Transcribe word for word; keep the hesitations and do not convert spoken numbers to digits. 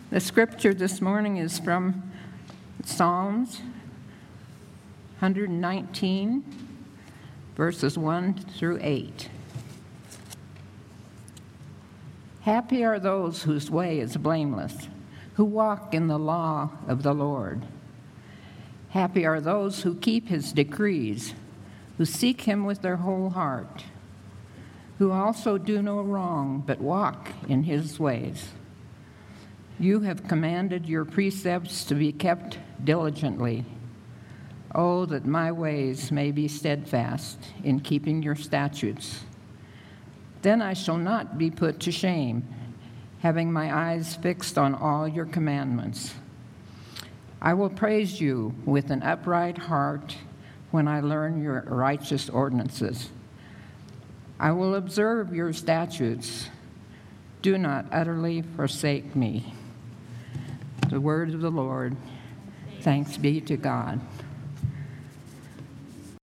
The scripture this morning is from Psalms one nineteen, verses one through eight. Happy are those whose way is blameless, who walk in the law of the Lord. Happy are those who keep his decrees, who seek him with their whole heart, who also do no wrong, but walk in his ways. You have commanded your precepts to be kept diligently. Oh, that my ways may be steadfast in keeping your statutes. Then I shall not be put to shame, having my eyes fixed on all your commandments. I will praise you with an upright heart when I learn your righteous ordinances. I will observe your statutes. Do not utterly forsake me. The word of the Lord. Thanks be to God.